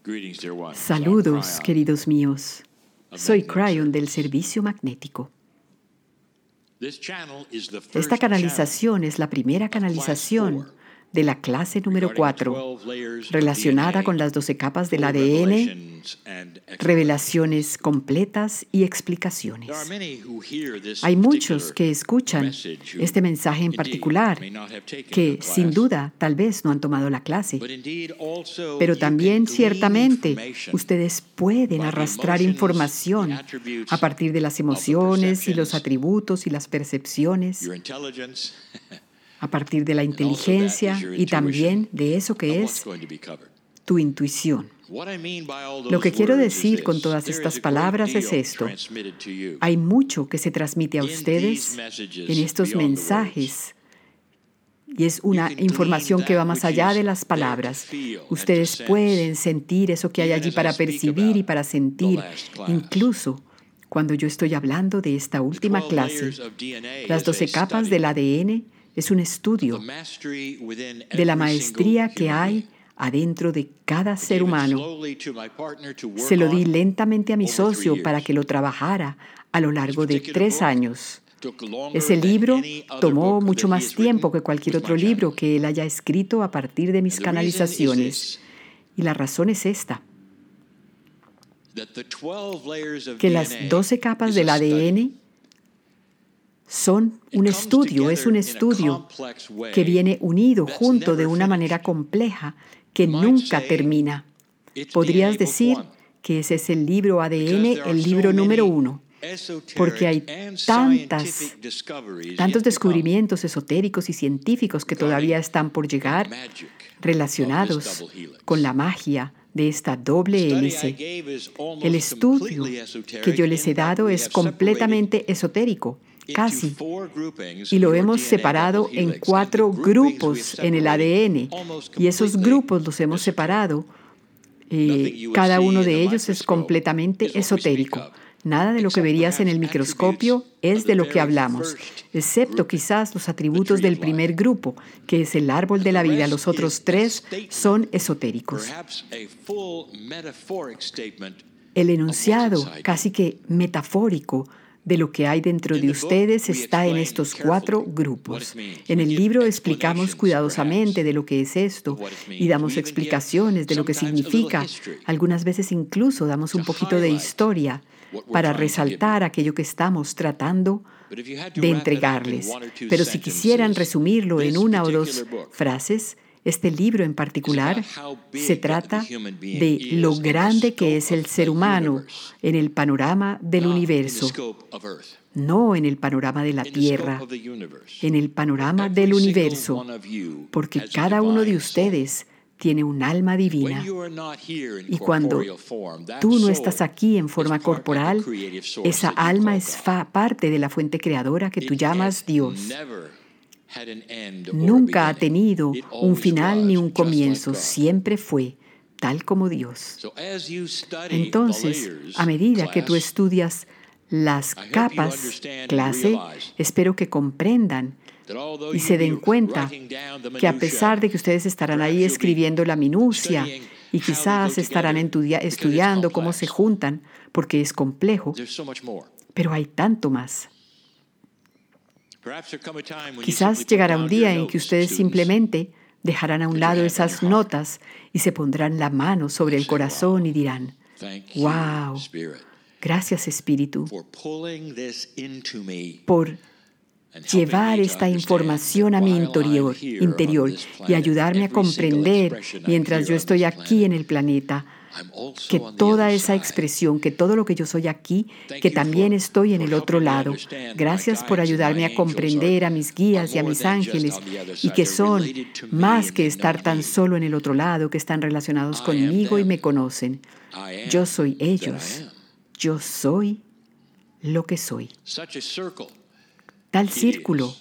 Saludos, queridos míos. Soy Cryon del Servicio Magnético. Esta canalización es la primera canalización de la clase número 4, relacionada con las 12 capas del ADN, revelaciones completas y explicaciones. Hay muchos que escuchan este mensaje en particular, que sin duda tal vez no han tomado la clase, pero también ciertamente ustedes pueden arrastrar información a partir de las emociones y los atributos y las percepciones, a partir de la inteligencia y también de eso que es tu intuición. Lo que quiero decir con todas estas palabras es esto. Hay mucho que se transmite a ustedes en estos mensajes y es una información que va más allá de las palabras. Ustedes pueden sentir eso que hay allí para percibir y para sentir, incluso cuando yo estoy hablando de esta última clase. Las 12 capas del ADN es un estudio de la maestría que hay adentro de cada ser humano. Se lo di lentamente a mi socio para que lo trabajara a lo largo de 3 años. Ese libro tomó mucho más tiempo que cualquier otro libro que él haya escrito a partir de mis canalizaciones. Y la razón es esta: que las 12 capas del ADN son un estudio, es un estudio que viene unido junto de una manera compleja que nunca termina. Podrías decir que ese es el libro ADN, el libro número 1, porque hay tantos descubrimientos esotéricos y científicos que todavía están por llegar relacionados con la magia de esta doble hélice. El estudio que yo les he dado es completamente esotérico, casi, y lo hemos separado en 4 grupos en el ADN, y esos grupos los hemos separado. Cada uno de ellos es completamente esotérico. Nada de lo que verías en el microscopio es de lo que hablamos, excepto quizás los atributos del primer grupo, que es el árbol de la vida. Los otros 3 son esotéricos. El enunciado casi que metafórico de lo que hay dentro de ustedes está en estos 4 grupos. En el libro explicamos cuidadosamente de lo que es esto y damos explicaciones de lo que significa. Algunas veces incluso damos un poquito de historia para resaltar aquello que estamos tratando de entregarles. Pero si quisieran resumirlo en 1 o 2 frases, este libro en particular se trata de lo grande que es el ser humano en el panorama del universo, no en el panorama de la Tierra, en el panorama del universo, porque cada uno de ustedes tiene un alma divina. Y cuando tú no estás aquí en forma corporal, esa alma es parte de la fuente creadora que tú llamas Dios. Nunca ha tenido un final ni un comienzo, siempre fue tal como Dios. Entonces, a medida que tú estudias las capas, clase, espero que comprendan y se den cuenta que a pesar de que ustedes estarán ahí escribiendo la minucia y quizás estarán estudiando cómo se juntan, porque es complejo, pero hay tanto más. Quizás llegará un día en que ustedes simplemente dejarán a un lado esas notas y se pondrán la mano sobre el corazón y dirán: ¡Wow! Gracias, Espíritu, por llevar esta información a mi interior y ayudarme a comprender, mientras yo estoy aquí en el planeta, que toda esa expresión, que todo lo que yo soy aquí, que también estoy en el otro lado. Gracias por ayudarme a comprender a mis guías y a mis ángeles, y que son más que estar tan solo en el otro lado, que están relacionados conmigo y me conocen. Yo soy ellos. Yo soy lo que soy. Tal círculo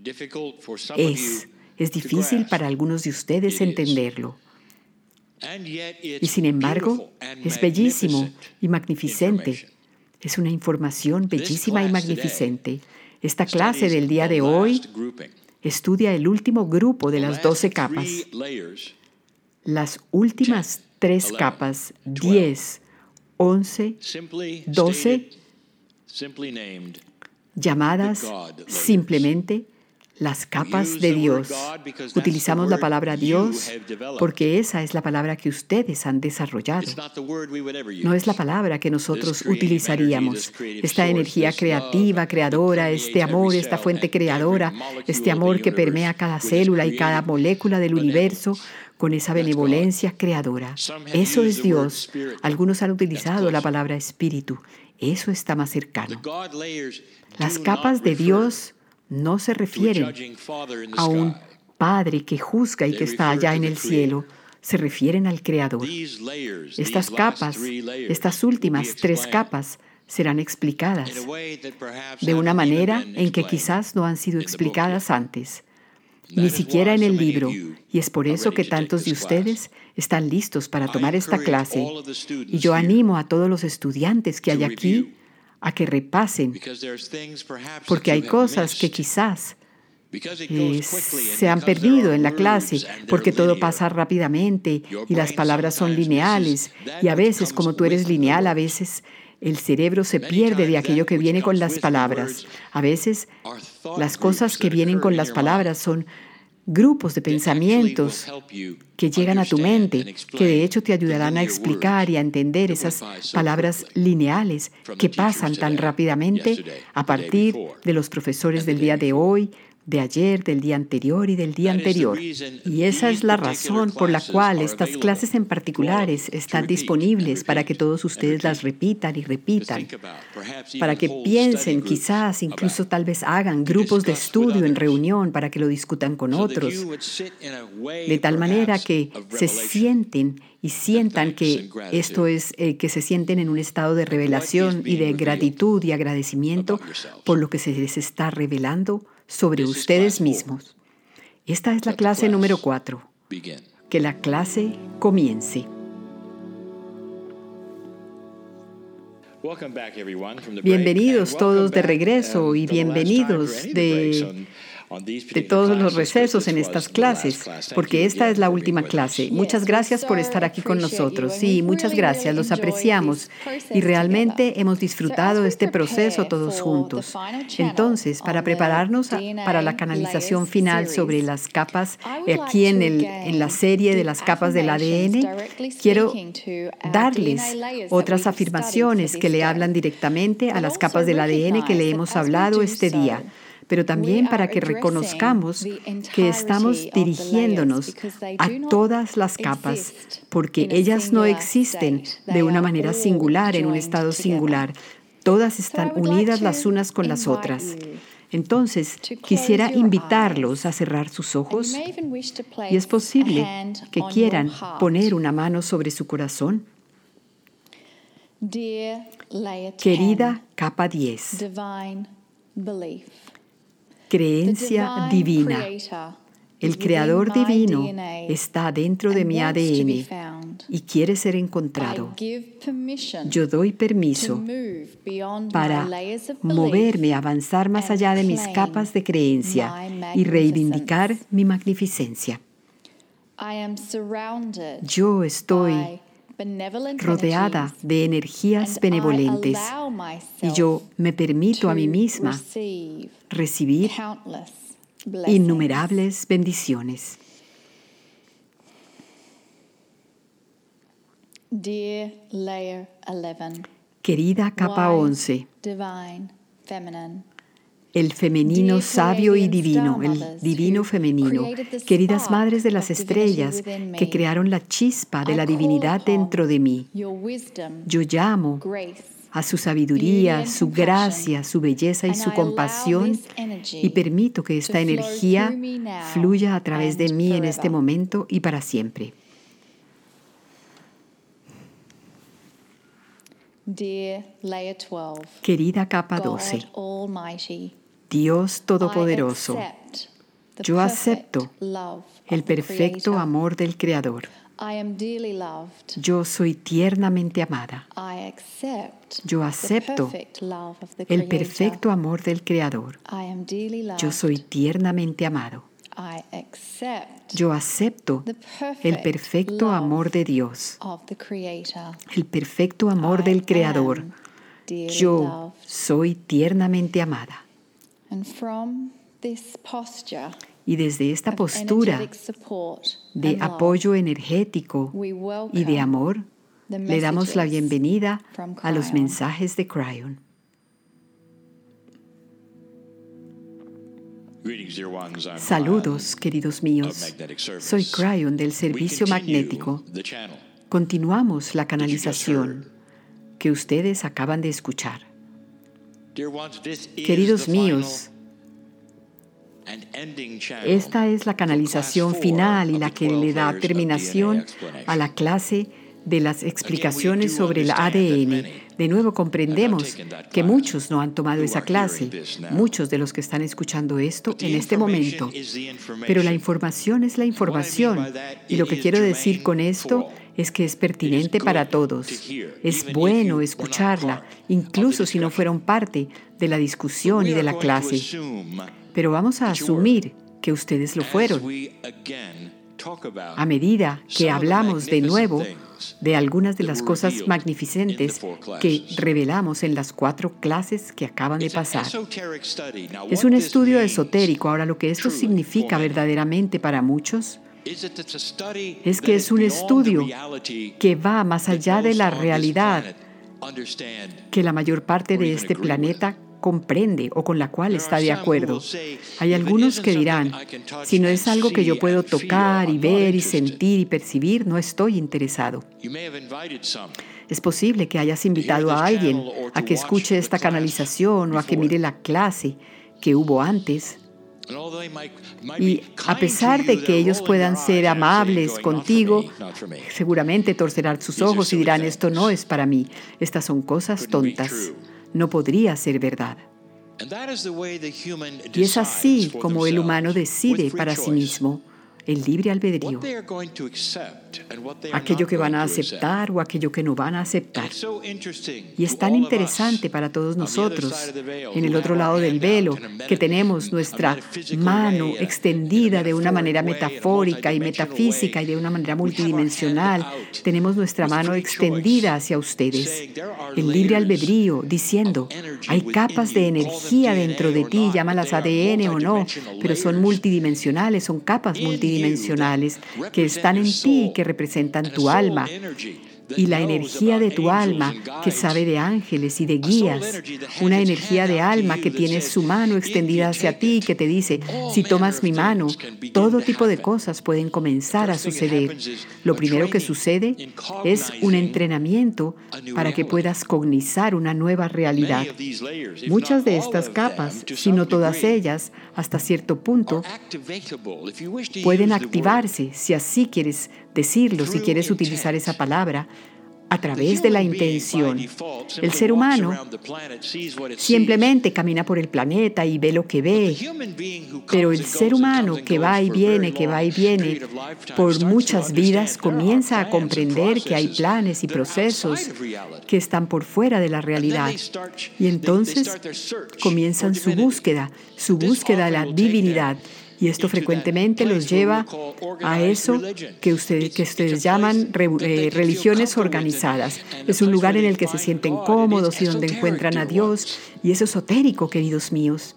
es difícil para algunos de ustedes entenderlo. Y sin embargo, es bellísimo y magnificente. Es una información bellísima y magnificente. Esta clase del día de hoy estudia el último grupo de las 12 capas. Las últimas 3 capas, 10, 11, 12, llamadas simplemente las capas de Dios. Utilizamos la palabra Dios porque esa es la palabra que ustedes han desarrollado. No es la palabra que nosotros utilizaríamos. Esta energía creativa, creadora, este amor, esta fuente creadora, este amor que permea cada célula y cada molécula del universo con esa benevolencia creadora. Eso es Dios. Algunos han utilizado la palabra espíritu. Eso está más cercano. Las capas de Dios no se refieren a un Padre que juzga y que está allá en el cielo. Se refieren al Creador. Estas capas, estas últimas 3 capas, serán explicadas de una manera en que quizás no han sido explicadas antes, ni siquiera en el libro. Y es por eso que tantos de ustedes están listos para tomar esta clase. Y yo animo a todos los estudiantes que hay aquí a que repasen, porque hay cosas que quizás se han perdido en la clase, porque todo pasa rápidamente y las palabras son lineales. Y a veces, como tú eres lineal, a veces el cerebro se pierde de aquello que viene con las palabras. A veces las cosas que vienen con las palabras son grupos de pensamientos que llegan a tu mente, que de hecho te ayudarán a explicar y a entender esas palabras lineales que pasan tan rápidamente a partir de los profesores del día de hoy, de ayer, del día anterior y del día anterior. Y esa es la razón por la cual estas clases en particulares están disponibles para que todos ustedes las repitan y repitan, para que piensen, quizás incluso tal vez hagan grupos de estudio en reunión para que lo discutan con otros, de tal manera que se sienten y sientan que esto es, que se sienten en un estado de revelación y de gratitud y agradecimiento por lo que se les está revelando sobre ustedes mismos. Esta es la clase número 4. Que la clase comience. Bienvenidos todos de regreso y bienvenidos de todos los recesos en estas clases, porque esta es la última clase. Muchas gracias por estar aquí con nosotros. Sí, muchas gracias, los apreciamos y realmente hemos disfrutado este proceso todos juntos. Entonces, para prepararnos para la canalización final sobre las capas, aquí en la serie de las capas del ADN, quiero darles otras afirmaciones que le hablan directamente a las capas del ADN que le hemos hablado este día, pero también para que reconozcamos que estamos dirigiéndonos a todas las capas, porque ellas no existen de una manera singular, en un estado singular. Todas están unidas las unas con las otras. Entonces, quisiera invitarlos a cerrar sus ojos y es posible que quieran poner una mano sobre su corazón. Querida capa 10, creencia divina. El creador divino está dentro de mi ADN y quiere ser encontrado. Yo doy permiso para moverme, avanzar más allá de mis capas de creencia y reivindicar mi magnificencia. Yo estoy rodeada de energías benevolentes y yo me permito a mí misma recibir innumerables bendiciones. Querida capa 11, el femenino sabio y divino, el divino femenino, queridas madres de las estrellas que crearon la chispa de la divinidad dentro de mí, yo llamo a su sabiduría, su gracia, su belleza y su compasión y permito que esta energía fluya a través de mí en este momento y para siempre. Querida capa 12, Dios Todopoderoso, yo acepto el perfecto amor del Creador. Yo soy tiernamente amada. Yo acepto el perfecto amor del Creador. Yo soy tiernamente amado. Yo acepto el perfecto amor de Dios, el perfecto amor del Creador. Yo soy tiernamente amada. Y desde esta postura de apoyo energético y de amor, le damos la bienvenida a los mensajes de Kryon. Saludos, queridos míos. Soy Kryon del Servicio Magnético. Continuamos la canalización que ustedes acaban de escuchar. Queridos míos, esta es la canalización final y la que le da terminación a la clase de las explicaciones sobre el ADN. De nuevo comprendemos que muchos no han tomado esa clase, muchos de los que están escuchando esto en este momento. Pero la información es la información, y lo que quiero decir con esto es que es pertinente para todos. Es bueno escucharla, incluso si no fueron parte de la discusión y de la clase. Pero vamos a asumir que ustedes lo fueron. A medida que hablamos de nuevo de algunas de las cosas magnificentes que revelamos en las 4 clases que acaban de pasar. Es un estudio esotérico. Ahora, lo que esto significa verdaderamente para muchos es que es un estudio que va más allá de la realidad que la mayor parte de este planeta comprende o con la cual está de acuerdo. Hay algunos que dirán, si no es algo que yo puedo tocar y ver y sentir y percibir, no estoy interesado. Es posible que hayas invitado a alguien a que escuche esta canalización o a que mire la clase que hubo antes. Y a pesar de que ellos puedan ser amables contigo, seguramente torcerán sus ojos y dirán, esto no es para mí, estas son cosas tontas. No podría ser verdad. Y es así como el humano decide para sí mismo el libre albedrío, aquello que van a aceptar o aquello que no van a aceptar. Y es tan interesante para todos nosotros, en el otro lado del velo, que tenemos nuestra mano extendida de una manera metafórica y metafísica y de una manera multidimensional. Tenemos nuestra mano extendida hacia ustedes. El libre albedrío, diciendo, hay capas de energía dentro de ti, llámalas ADN o no, pero son multidimensionales, son capas multidimensionales que están en ti y que representan tu alma. Y la energía de tu alma que sabe de ángeles y de guías, una energía de alma que tiene su mano extendida hacia ti y que te dice, si tomas mi mano, todo tipo de cosas pueden comenzar a suceder. Lo primero que sucede es un entrenamiento para que puedas cognizar una nueva realidad. Muchas de estas capas, si no todas ellas, hasta cierto punto, pueden activarse, si así quieres decirlo, si quieres utilizar esa palabra, a través de la intención. El ser humano simplemente camina por el planeta y ve lo que ve, pero el ser humano que va y viene por muchas vidas comienza a comprender que hay planes y procesos que están por fuera de la realidad. Y entonces comienzan su búsqueda de la divinidad. Y esto frecuentemente los lleva a eso que ustedes llaman religiones organizadas. Es un lugar en el que se sienten cómodos y donde encuentran a Dios. Y es esotérico, queridos míos.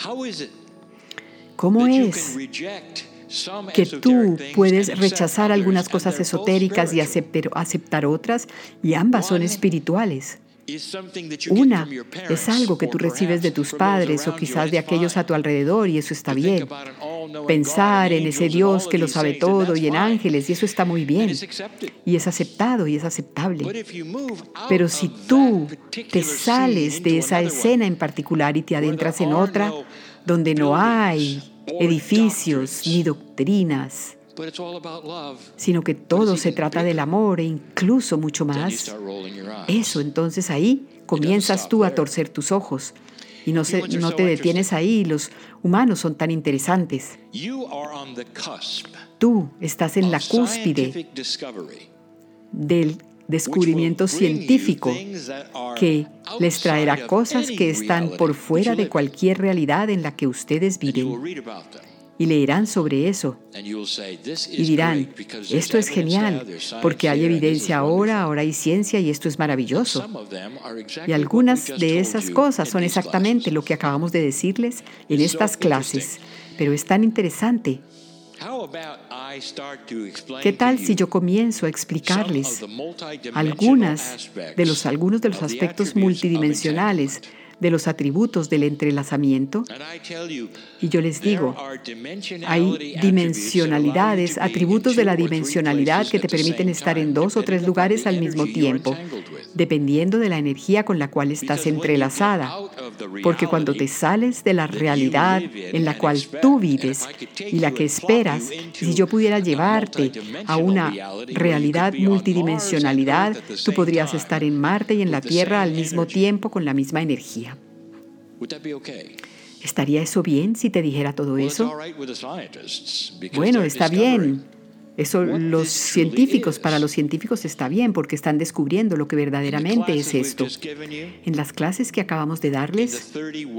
¿Cómo es que tú puedes rechazar algunas cosas esotéricas y aceptar otras? Y ambas son espirituales. Una es algo que tú recibes de tus padres o quizás de aquellos a tu alrededor, y eso está bien. Pensar en ese Dios que lo sabe todo y en ángeles, y eso está muy bien. Y es aceptado y es aceptable. Pero si tú te sales de esa escena en particular y te adentras en otra, donde no hay edificios ni doctrinas, sino que todo se trata del amor e incluso mucho más, eso entonces ahí comienzas tú a torcer tus ojos y no te detienes ahí. Los humanos son tan interesantes. Tú estás en la cúspide del descubrimiento científico que les traerá cosas que están por fuera de cualquier realidad en la que ustedes viven. y leerán sobre eso y dirán, esto es genial, porque hay evidencia ahora hay ciencia y esto es maravilloso. Y algunas de esas cosas son exactamente lo que acabamos de decirles en estas clases, pero es tan interesante. ¿Qué tal si yo comienzo a explicarles algunos de los aspectos multidimensionales de los atributos del entrelazamiento? Y yo les digo, hay dimensionalidades, atributos de la dimensionalidad que te permiten estar en 2 o 3 lugares al mismo tiempo, dependiendo de la energía con la cual estás entrelazada. Porque cuando te sales de la realidad en la cual tú vives y la que esperas, si yo pudiera llevarte a una realidad multidimensionalidad, tú podrías estar en Marte y en la Tierra al mismo tiempo con la misma energía. ¿Estaría eso bien si te dijera todo eso? Bueno, está bien. Eso para los científicos está bien porque están descubriendo lo que verdaderamente es esto. En las clases que acabamos de darles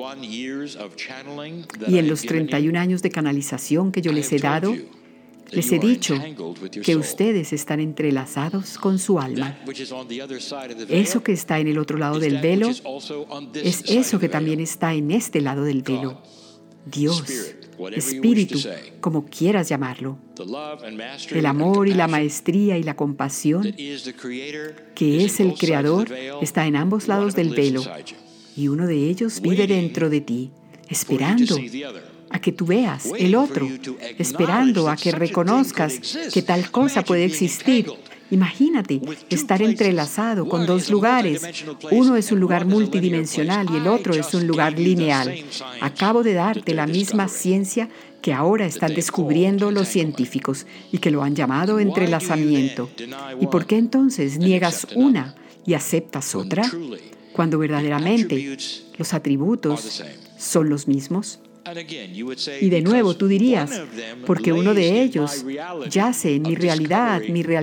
y en los 31 años de canalización que yo les he dado, les he dicho que ustedes están entrelazados con su alma. Eso que está en el otro lado del velo es eso que también está en este lado del velo. Dios, Espíritu, como quieras llamarlo. El amor y la maestría y la compasión, que es el Creador, está en ambos lados del velo. Y uno de ellos vive dentro de ti, esperando a que tú veas el otro, esperando a que reconozcas que tal cosa puede existir. Imagínate estar entrelazado con 2 lugares. Uno es un lugar multidimensional y el otro es un lugar lineal. Acabo de darte la misma ciencia que ahora están descubriendo los científicos y que lo han llamado entrelazamiento. ¿Y por qué entonces niegas una y aceptas otra? Cuando verdaderamente los atributos son los mismos. Y de nuevo tú dirías, porque uno de ellos yace en mi realidad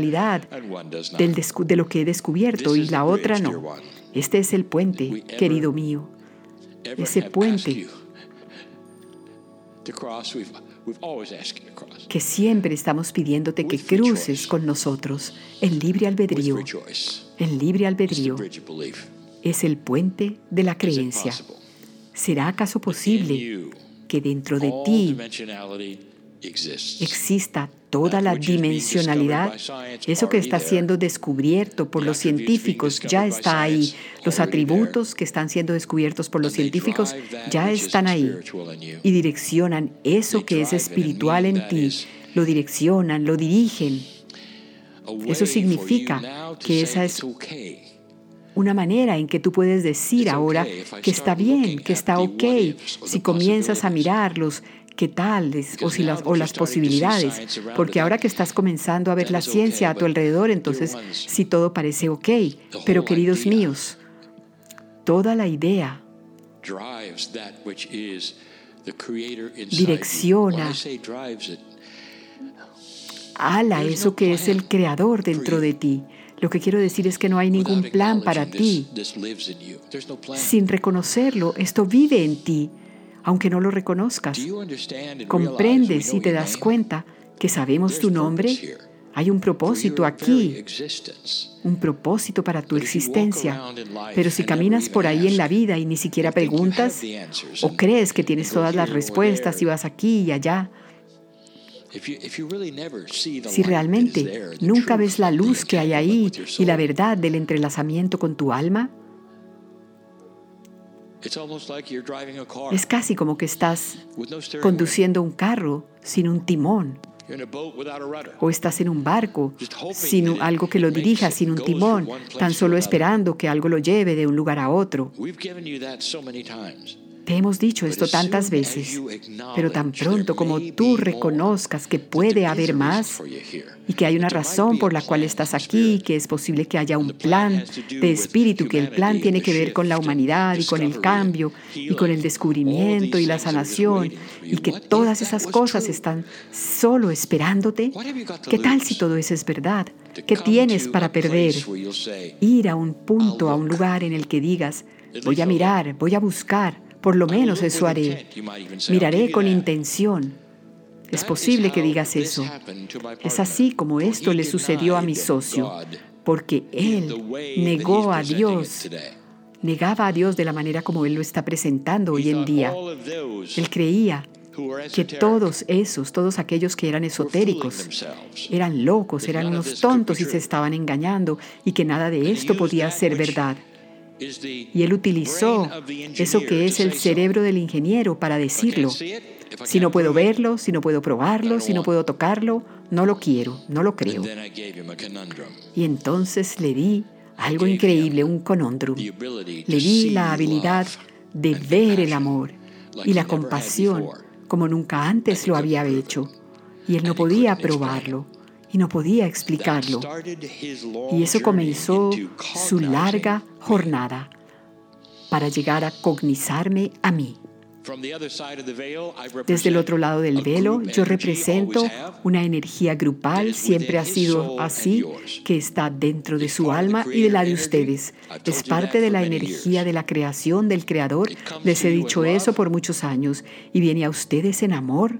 de lo que he descubierto y la otra no. Este es el puente, querido mío. Ese puente que siempre estamos pidiéndote que cruces con nosotros en libre albedrío. El libre albedrío es el puente de la creencia. ¿Será acaso posible que dentro de ti exista toda la dimensionalidad? Eso que está siendo descubierto por los científicos ya está ahí. Los atributos que están siendo descubiertos por los científicos ya están ahí y direccionan eso que es espiritual en ti. Lo direccionan, lo dirigen. Eso significa que esa es una manera en que tú puedes decir ahora que está bien, que está ok, si comienzas a mirarlos, qué tal o las posibilidades, porque ahora que estás comenzando a ver la ciencia a tu alrededor, entonces sí todo parece ok, pero queridos míos, toda la idea direcciona, ala eso que es el Creador dentro de ti. Lo que quiero decir es que no hay ningún plan para ti. Sin reconocerlo, esto vive en ti, aunque no lo reconozcas. ¿Comprendes y te das cuenta que sabemos tu nombre? Hay un propósito aquí, un propósito para tu existencia. Pero si caminas por ahí en la vida y ni siquiera preguntas, o crees que tienes todas las respuestas y vas aquí y allá, si realmente nunca ves la luz que hay ahí y la verdad del entrelazamiento con tu alma, es casi como que estás conduciendo un carro sin un timón. O estás en un barco sin algo que lo dirija, sin un timón, tan solo esperando que algo lo lleve de un lugar a otro. Te hemos dicho esto tantas veces, pero tan pronto como tú reconozcas que puede haber más y que hay una razón por la cual estás aquí, que es posible que haya un plan de espíritu, que el plan tiene que ver con la humanidad y con el cambio y con el descubrimiento y la sanación y que todas esas cosas están solo esperándote, ¿qué tal si todo eso es verdad? ¿Qué tienes para perder? Ir a un punto, a un lugar en el que digas, voy a mirar, voy a buscar, por lo menos eso haré. Miraré con intención. Es posible que digas eso. Es así como esto le sucedió a mi socio, porque él negaba a Dios de la manera como Él lo está presentando hoy en día. Él creía que todos aquellos que eran esotéricos, eran locos, eran unos tontos y se estaban engañando y que nada de esto podía ser verdad. Y Él utilizó eso que es el cerebro del ingeniero para decirlo. Si no puedo verlo, si no puedo probarlo, si no puedo tocarlo, no lo quiero, no lo creo. Y entonces le di algo increíble, un conundrum. Le di la habilidad de ver el amor y la compasión como nunca antes lo había hecho. Y él no podía probarlo y no podía explicarlo. Y eso comenzó su larga jornada para llegar a cognizarme a mí. Desde el otro lado del velo, yo represento una energía grupal, siempre ha sido así, que está dentro de su alma y de la de ustedes. Es parte de la energía de la creación del Creador. Les he dicho eso por muchos años y viene a ustedes en amor.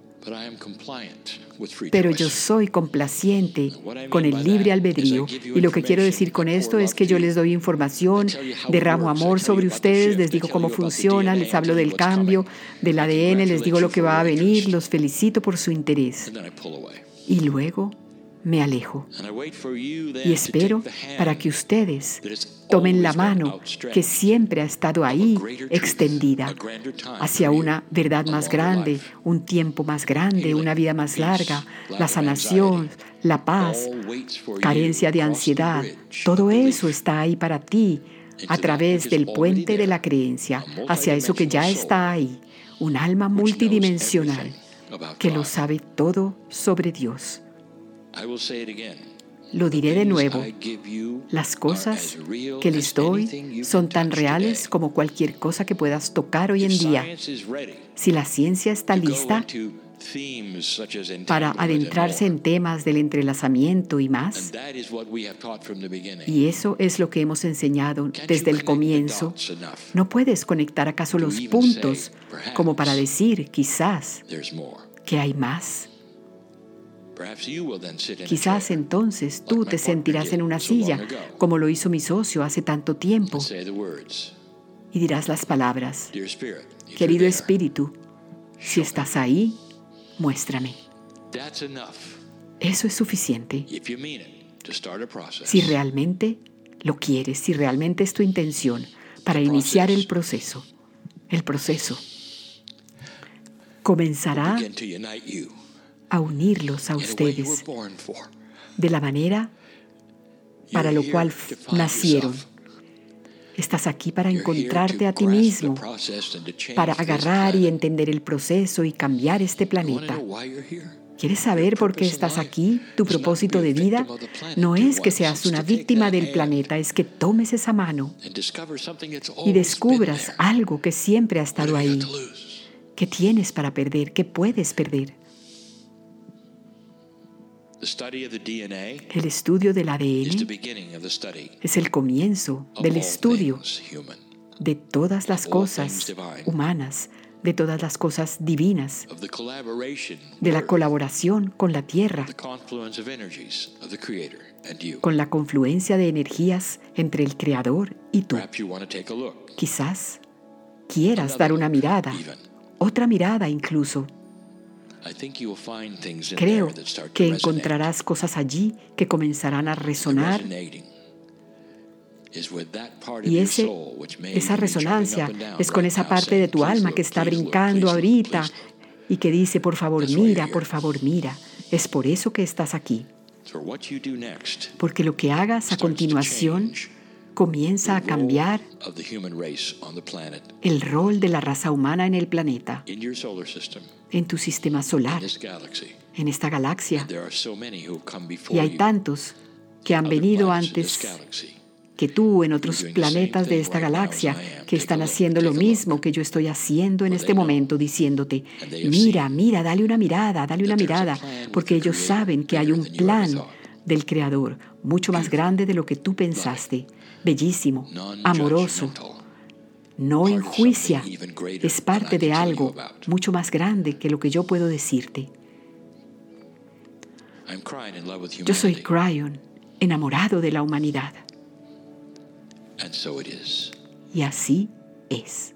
Pero yo soy complaciente con el libre albedrío. Y lo que quiero decir con esto es que yo les doy información, derramo amor sobre ustedes, les digo cómo funciona, les hablo del cambio, del ADN, les digo lo que va a venir, los felicito por su interés. Y luego me alejo. Y espero para que ustedes tomen la mano que siempre ha estado ahí, extendida, hacia una verdad más grande, un tiempo más grande, una vida más larga, la sanación, la paz, carencia de ansiedad. Todo eso está ahí para ti, a través del puente de la creencia, hacia eso que ya está ahí, un alma multidimensional que lo sabe todo sobre Dios. Lo diré de nuevo. Las cosas que les doy son tan reales como cualquier cosa que puedas tocar hoy en día. Si la ciencia está lista para adentrarse en temas del entrelazamiento y más, y eso es lo que hemos enseñado desde el comienzo, ¿no puedes conectar acaso los puntos como para decir, quizás, que hay más? Quizás entonces tú te sentirás en una silla, como lo hizo mi socio hace tanto tiempo, y dirás las palabras: querido Espíritu, si estás ahí, muéstrame. Eso es suficiente. Si realmente lo quieres, si realmente es tu intención para iniciar el proceso comenzará a unirlos a ustedes de la manera para lo cual nacieron. Estás aquí para encontrarte a ti mismo, para agarrar y entender el proceso y cambiar este planeta. ¿Quieres saber por qué estás aquí? Tu propósito de vida no es que seas una víctima del planeta, es que tomes esa mano y descubras algo que siempre ha estado ahí. ¿Qué tienes para perder? ¿Qué puedes perder? El estudio del ADN es el comienzo del estudio de todas las cosas humanas, de todas las cosas divinas, de la colaboración con la Tierra, con la confluencia de energías entre el Creador y tú. Quizás quieras dar una mirada, otra mirada incluso. Creo que encontrarás cosas allí que comenzarán a resonar, y esa resonancia es con esa parte de tu alma que está brincando ahorita y que dice, por favor, mira, por favor, mira. Es por eso que estás aquí. Porque lo que hagas a continuación comienza a cambiar el rol de la raza humana en el planeta, en tu sistema solar, en esta galaxia. Y hay tantos que han venido antes que tú en otros planetas de esta galaxia que están haciendo lo mismo que yo estoy haciendo en este momento, diciéndote, mira, mira, dale una mirada, porque ellos saben que hay un plan del Creador mucho más grande de lo que tú pensaste, bellísimo, amoroso, no enjuicia, es parte de algo mucho más grande que lo que yo puedo decirte. Yo soy Cryon, enamorado de la humanidad. Y así es.